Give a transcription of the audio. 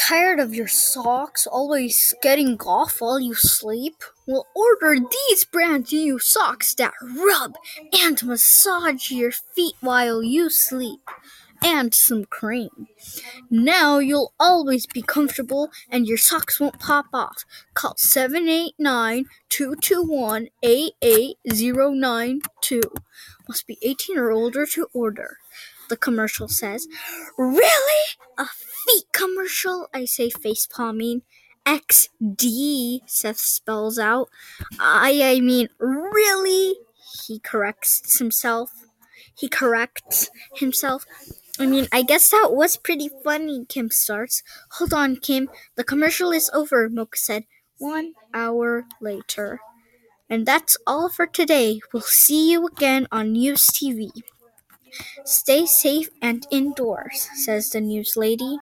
Tired of your socks always getting off while you sleep? Well, order these brand new socks that rub and massage your feet while you sleep. And some cream. Now you'll always be comfortable and your socks won't pop off. Call 789-221-8892. Must be 18 or older to order. The commercial says. Really? A feet commercial? I say, face palming. XD, Seth spells out. I mean, really? He corrects himself. I guess that was pretty funny, Kim starts. Hold on, Kim. The commercial is over, Mocha said. 1 hour later. And that's all for today. We'll see you again on News TV. Stay safe and indoors, says the news lady.